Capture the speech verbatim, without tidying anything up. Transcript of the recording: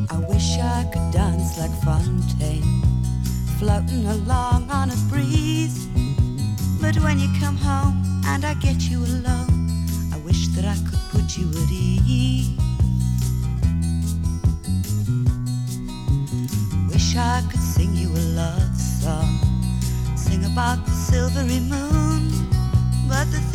I wish I could dance like Fontaine, floating along on a breeze. But when you come home and I get you alone, I wish that I could put you at ease. Wish I could sing you a love song, sing about the silvery moon. But the